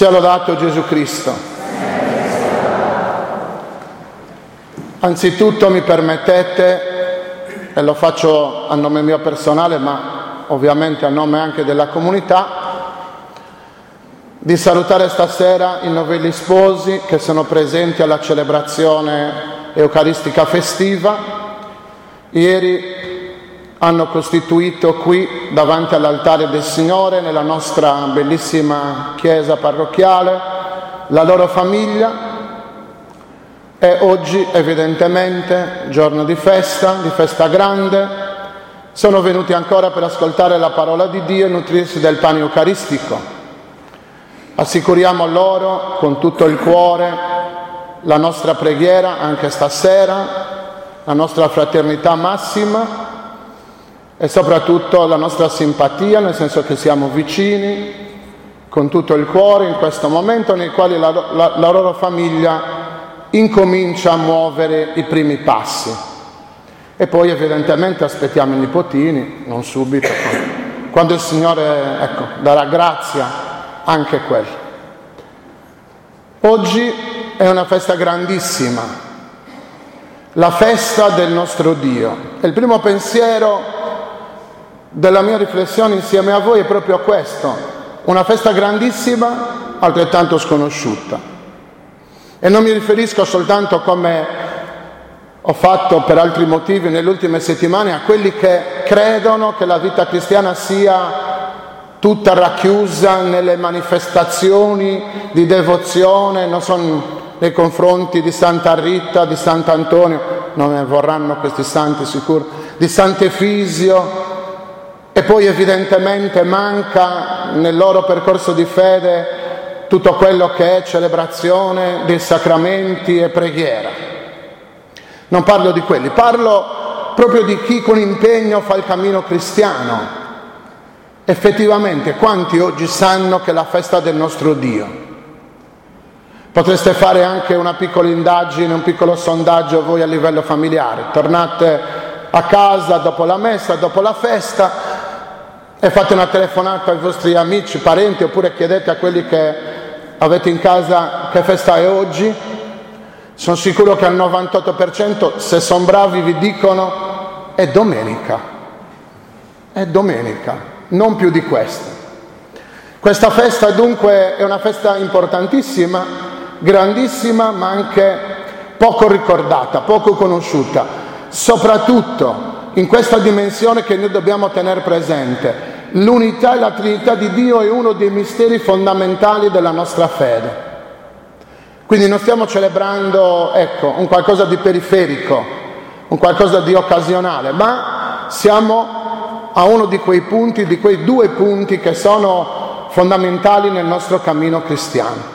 Sia lodato Gesù Cristo. Anzitutto mi permettete, e lo faccio a nome mio personale, ma ovviamente a nome anche della comunità, di salutare stasera i novelli sposi che sono presenti alla celebrazione eucaristica festiva. Ieri hanno costituito qui, davanti all'altare del Signore, nella nostra bellissima chiesa parrocchiale, la loro famiglia, e oggi evidentemente, giorno di festa grande, sono venuti ancora per ascoltare la parola di Dio e nutrirsi del pane eucaristico. Assicuriamo loro con tutto il cuore la nostra preghiera anche stasera, la nostra fraternità massima e soprattutto la nostra simpatia, nel senso che siamo vicini con tutto il cuore in questo momento nel quale la loro famiglia incomincia a muovere i primi passi. E poi evidentemente aspettiamo i nipotini, non subito, quando il Signore darà grazia anche quello. Oggi è una festa grandissima, la festa del nostro Dio. E il primo pensiero della mia riflessione insieme a voi è proprio questo: una festa grandissima, altrettanto sconosciuta. E non mi riferisco soltanto, come ho fatto per altri motivi nelle ultime settimane, a quelli che credono che la vita cristiana sia tutta racchiusa nelle manifestazioni di devozione, non so, nei confronti di Santa Rita, di Sant'Antonio, non ne vorranno questi santi sicuro, di Sant'Efisio. E poi evidentemente manca nel loro percorso di fede tutto quello che è celebrazione dei sacramenti e preghiera. Non parlo di quelli, parlo proprio di chi con impegno fa il cammino cristiano. Effettivamente, quanti oggi sanno che è la festa del nostro Dio? Potreste fare anche una piccola indagine, un piccolo sondaggio voi a livello familiare. Tornate a casa dopo la messa, dopo la festa, e fate una telefonata ai vostri amici, parenti, oppure chiedete a quelli che avete in casa che festa è oggi. Sono sicuro che al 98%, se sono bravi, vi dicono è domenica. È domenica, non più di questo. Questa festa dunque è una festa importantissima, grandissima, ma anche poco ricordata, poco conosciuta, soprattutto in questa dimensione che noi dobbiamo tenere presente. L'unità e la Trinità di Dio è uno dei misteri fondamentali della nostra fede. Quindi non stiamo celebrando, un qualcosa di periferico, un qualcosa di occasionale, ma siamo a uno di quei punti, di quei due punti che sono fondamentali nel nostro cammino cristiano.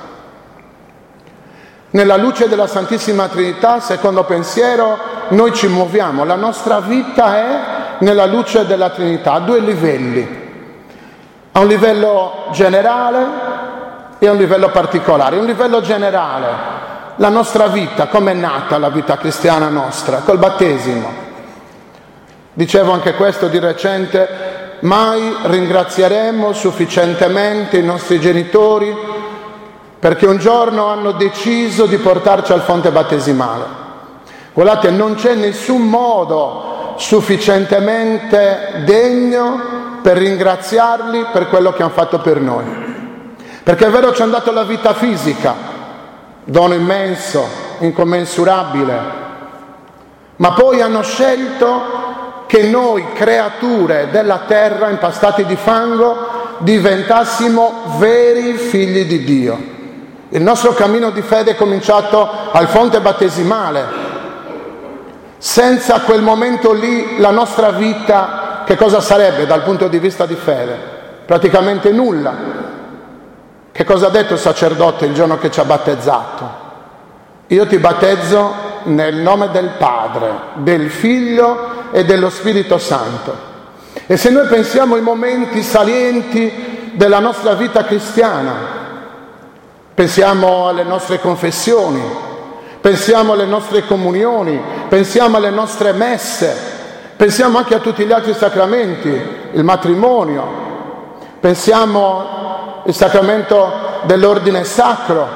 Nella luce della Santissima Trinità, secondo pensiero, noi ci muoviamo. La nostra vita è nella luce della Trinità, a due livelli. A un livello generale e a un livello particolare. A un livello generale, la nostra vita, com'è nata la vita cristiana nostra? Col battesimo. Dicevo anche questo di recente: mai ringrazieremo sufficientemente i nostri genitori perché un giorno hanno deciso di portarci al fonte battesimale. Guardate, non c'è nessun modo sufficientemente degno per ringraziarli per quello che hanno fatto per noi. Perché è vero, ci hanno dato la vita fisica, dono immenso, incommensurabile, ma poi hanno scelto che noi, creature della terra, impastati di fango, diventassimo veri figli di Dio. Il nostro cammino di fede è cominciato al fonte battesimale. Senza quel momento lì la nostra vita che cosa sarebbe dal punto di vista di fede? Praticamente nulla. Che cosa ha detto il sacerdote il giorno che ci ha battezzato? Io ti battezzo nel nome del Padre, del Figlio e dello Spirito Santo. E se noi pensiamo ai momenti salienti della nostra vita cristiana, pensiamo alle nostre confessioni, pensiamo alle nostre comunioni, pensiamo alle nostre messe, pensiamo anche a tutti gli altri sacramenti, il matrimonio, pensiamo al sacramento dell'ordine sacro.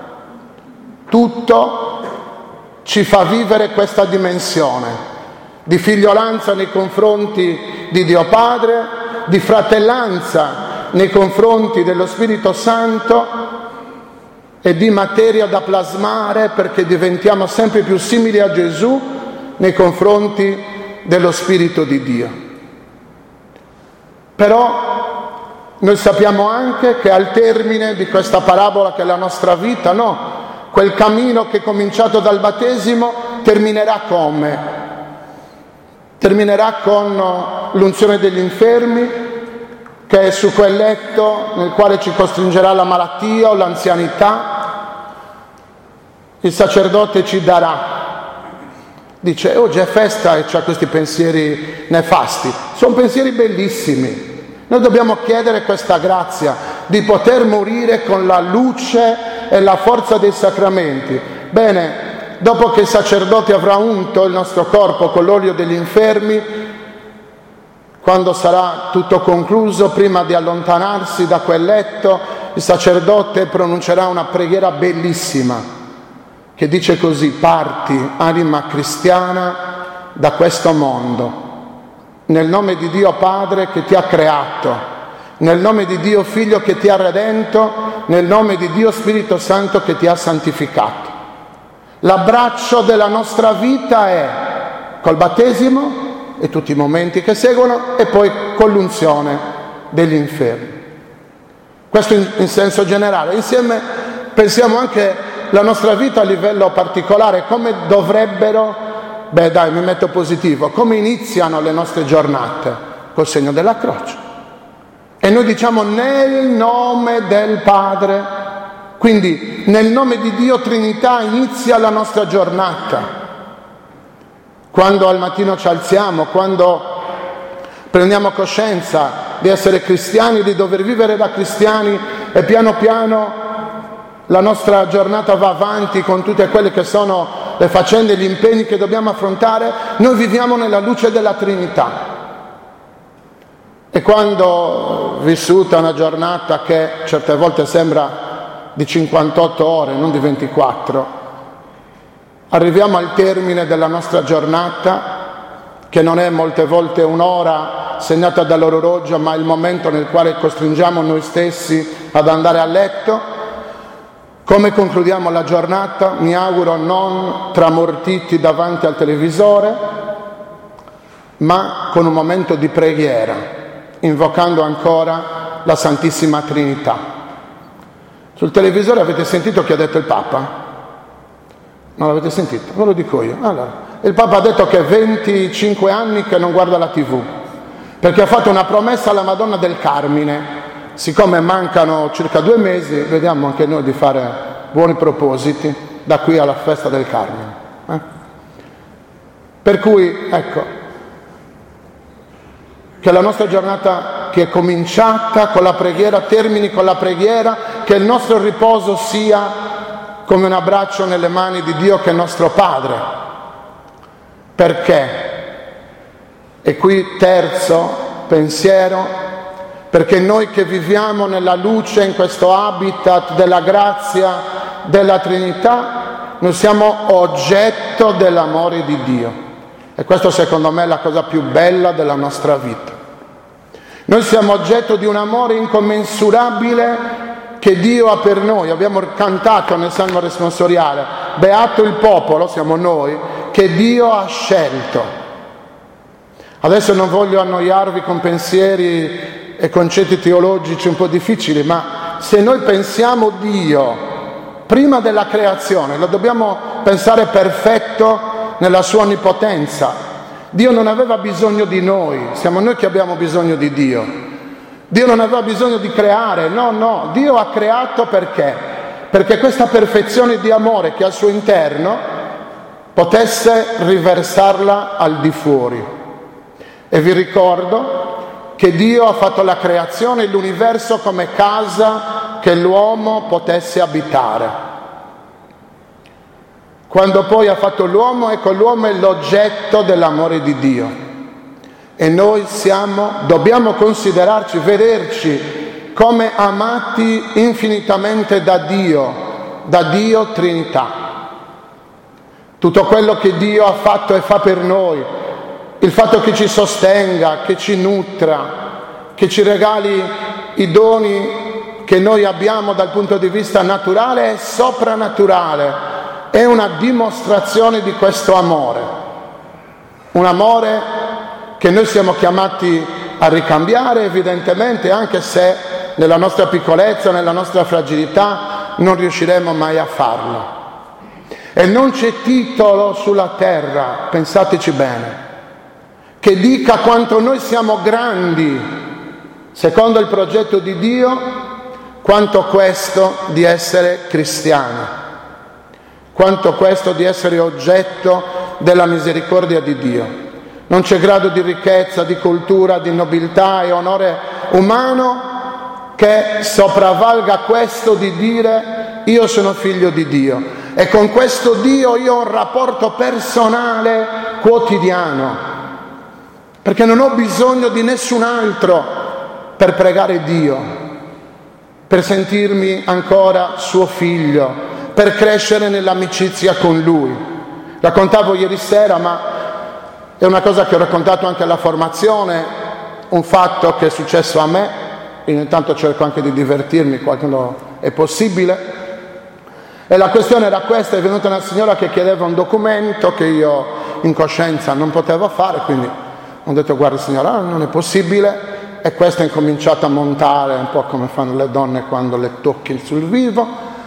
Tutto ci fa vivere questa dimensione di figliolanza nei confronti di Dio Padre, di fratellanza nei confronti dello Spirito Santo e di materia da plasmare perché diventiamo sempre più simili a Gesù nei confronti dello Spirito di Dio. Però noi sappiamo anche che al termine di questa parabola che è la nostra vita, quel cammino che è cominciato dal battesimo terminerà come? Terminerà con l'unzione degli infermi, che è su quel letto nel quale ci costringerà la malattia o l'anzianità. Il sacerdote ci darà, dice, oggi è festa e c'ha questi pensieri nefasti. Sono pensieri bellissimi. Noi dobbiamo chiedere questa grazia di poter morire con la luce e la forza dei sacramenti. Bene, dopo che il sacerdote avrà unto il nostro corpo con l'olio degli infermi, quando sarà tutto concluso, prima di allontanarsi da quel letto, il sacerdote pronuncerà una preghiera bellissima che dice così: parti, anima cristiana, da questo mondo, nel nome di Dio Padre che ti ha creato, nel nome di Dio Figlio che ti ha redento, nel nome di Dio Spirito Santo che ti ha santificato. L'abbraccio della nostra vita è col battesimo e tutti i momenti che seguono e poi con l'unzione degli infermi. Questo in senso generale. Insieme pensiamo anche la nostra vita a livello particolare, come dovrebbero, mi metto positivo, come iniziano le nostre giornate? Col segno della croce. E noi diciamo nel nome del Padre. Quindi nel nome di Dio Trinità inizia la nostra giornata. Quando al mattino ci alziamo, quando prendiamo coscienza di essere cristiani, di dover vivere da cristiani e piano piano la nostra giornata va avanti con tutte quelle che sono le faccende, gli impegni che dobbiamo affrontare, noi viviamo nella luce della Trinità. E quando vissuta una giornata che certe volte sembra di 58 ore, non di 24, arriviamo al termine della nostra giornata, che non è molte volte un'ora segnata dall'orologio, ma il momento nel quale costringiamo noi stessi ad andare a letto. Come concludiamo la giornata? Mi auguro non tramortiti davanti al televisore, ma con un momento di preghiera, invocando ancora la Santissima Trinità. Sul televisore avete sentito che ha detto il Papa? Non l'avete sentito? Ve lo dico io. Allora, il Papa ha detto che è 25 anni che non guarda la TV, perché ha fatto una promessa alla Madonna del Carmine. Siccome mancano circa 2 mesi, vediamo anche noi di fare buoni propositi da qui alla festa del Carmine. Per cui, ecco, che la nostra giornata che è cominciata con la preghiera termini con la preghiera, che il nostro riposo sia come un abbraccio nelle mani di Dio che è nostro Padre. Perché? E qui terzo pensiero, perché noi che viviamo nella luce, in questo habitat della grazia della Trinità, noi siamo oggetto dell'amore di Dio. E questo secondo me è la cosa più bella della nostra vita. Noi siamo oggetto di un amore incommensurabile che Dio ha per noi. Abbiamo cantato nel Salmo responsoriale: beato il popolo, siamo noi, che Dio ha scelto. Adesso non voglio annoiarvi con pensieri e concetti teologici un po' difficili, ma se noi pensiamo Dio prima della creazione, lo dobbiamo pensare perfetto nella sua onnipotenza. Dio non aveva bisogno di noi, siamo noi che abbiamo bisogno di Dio. Dio non aveva bisogno di creare, no, Dio ha creato perché? Perché questa perfezione di amore che ha al suo interno potesse riversarla al di fuori. E vi ricordo che Dio ha fatto la creazione e l'universo come casa che l'uomo potesse abitare. Quando poi ha fatto l'uomo, ecco, l'uomo è l'oggetto dell'amore di Dio. E noi dobbiamo considerarci, vederci come amati infinitamente da Dio Trinità. Tutto quello che Dio ha fatto e fa per noi, il fatto che ci sostenga, che ci nutra, che ci regali i doni che noi abbiamo dal punto di vista naturale e soprannaturale, è una dimostrazione di questo amore. Un amore che noi siamo chiamati a ricambiare evidentemente, anche se nella nostra piccolezza, nella nostra fragilità non riusciremo mai a farlo. E non c'è titolo sulla terra, pensateci bene, che dica quanto noi siamo grandi secondo il progetto di Dio, quanto questo di essere cristiani, quanto questo di essere oggetto della misericordia di Dio. Non c'è grado di ricchezza, di cultura, di nobiltà e onore umano che sopravvalga questo di dire: io sono figlio di Dio e con questo Dio io ho un rapporto personale quotidiano, perché non ho bisogno di nessun altro per pregare Dio, per sentirmi ancora suo figlio, per crescere nell'amicizia con Lui. Raccontavo ieri sera, ma è una cosa che ho raccontato anche alla formazione, un fatto che è successo a me, e intanto cerco anche di divertirmi quando è possibile. E la questione era questa: è venuta una signora che chiedeva un documento che io in coscienza non potevo fare, quindi ho detto: guarda signora, non è possibile. E questa ha incominciato a montare un po' come fanno le donne quando le tocchi sul vivo,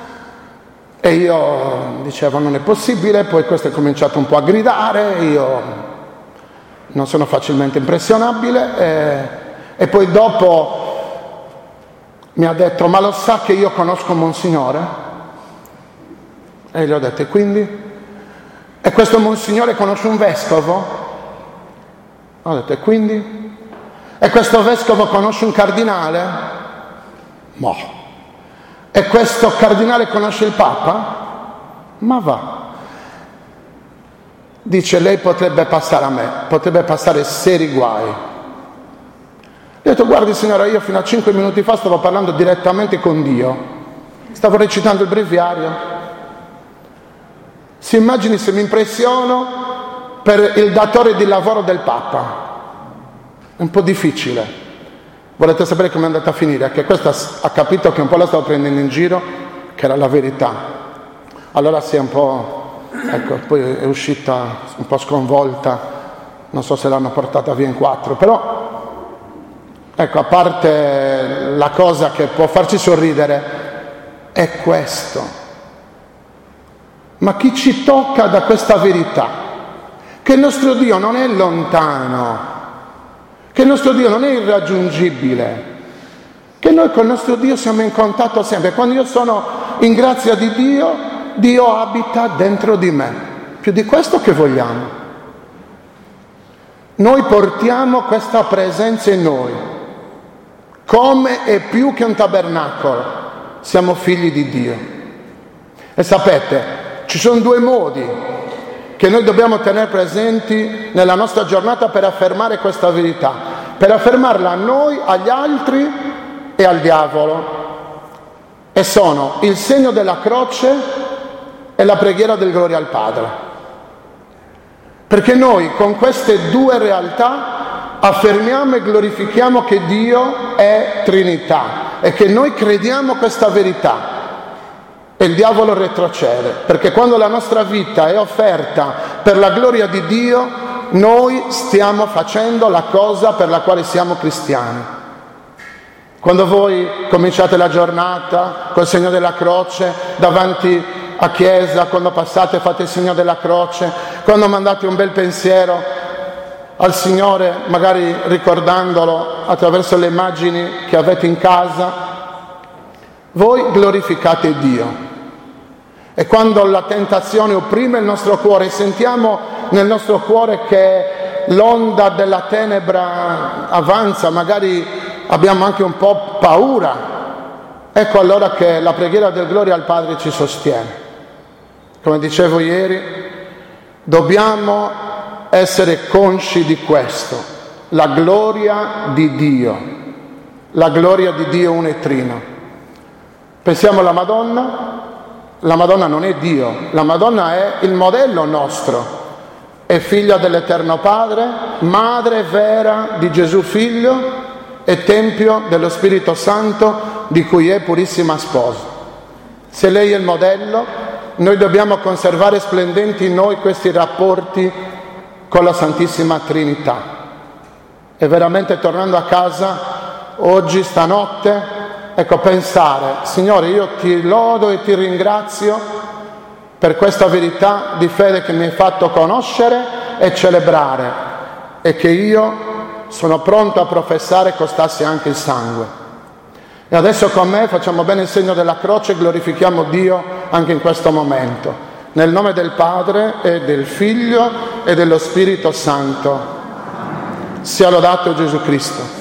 e io dicevo non è possibile. Poi questa ha cominciato un po' a gridare, io non sono facilmente impressionabile, e poi dopo mi ha detto: ma lo sa che io conosco Monsignore? E gli ho detto: e quindi? E questo Monsignore conosce un vescovo? Ho detto: e quindi? E questo vescovo conosce un cardinale? No. E questo cardinale conosce il Papa? Ma va. Dice: lei potrebbe passare a me, potrebbe passare seri guai. Ho detto: guardi signora, io fino a 5 minuti fa stavo parlando direttamente con Dio, stavo recitando il breviario. Si immagini se mi impressiono per il datore di lavoro del Papa. È un po' difficile. Volete sapere come è andata a finire? Che questa ha capito che un po' la stavo prendendo in giro, che era la verità. Allora si è un po', ecco, poi è uscita un po' sconvolta, non so se l'hanno portata via in 4, però ecco, a parte la cosa che può farci sorridere è questo. Ma chi ci tocca da questa verità? Che il nostro Dio non è lontano, che il nostro Dio non è irraggiungibile, che noi con il nostro Dio siamo in contatto sempre. Quando io sono in grazia di Dio, Dio abita dentro di me. Più di questo che vogliamo? Noi portiamo questa presenza in noi, come è più che un tabernacolo. Siamo figli di Dio. E sapete, ci sono 2 modi che noi dobbiamo tenere presenti nella nostra giornata per affermare questa verità, per affermarla a noi, agli altri e al diavolo. E sono il segno della croce e la preghiera del gloria al Padre. Perché noi con queste 2 realtà affermiamo e glorifichiamo che Dio è Trinità e che noi crediamo questa verità. E il diavolo retrocede, perché quando la nostra vita è offerta per la gloria di Dio, noi stiamo facendo la cosa per la quale siamo cristiani. Quando voi cominciate la giornata col segno della croce davanti a chiesa, quando passate fate il segno della croce, quando mandate un bel pensiero al Signore, magari ricordandolo attraverso le immagini che avete in casa, voi glorificate Dio. E quando la tentazione opprime il nostro cuore, sentiamo nel nostro cuore che l'onda della tenebra avanza, magari abbiamo anche un po' paura, ecco allora che la preghiera del gloria al Padre ci sostiene. Come dicevo ieri, dobbiamo essere consci di questo: la gloria di Dio la gloria di Dio uno e trino. Pensiamo alla Madonna. La Madonna non è Dio, la Madonna è il modello nostro. È figlia dell'Eterno Padre, madre vera di Gesù Figlio e tempio dello Spirito Santo di cui è purissima sposa. Se lei è il modello, noi dobbiamo conservare splendenti in noi questi rapporti con la Santissima Trinità. E veramente tornando a casa, oggi, stanotte, ecco, pensare, Signore, io ti lodo e ti ringrazio per questa verità di fede che mi hai fatto conoscere e celebrare e che io sono pronto a professare costasse anche il sangue. E adesso con me facciamo bene il segno della croce e glorifichiamo Dio anche in questo momento. Nel nome del Padre e del Figlio e dello Spirito Santo. Sia lodato Gesù Cristo.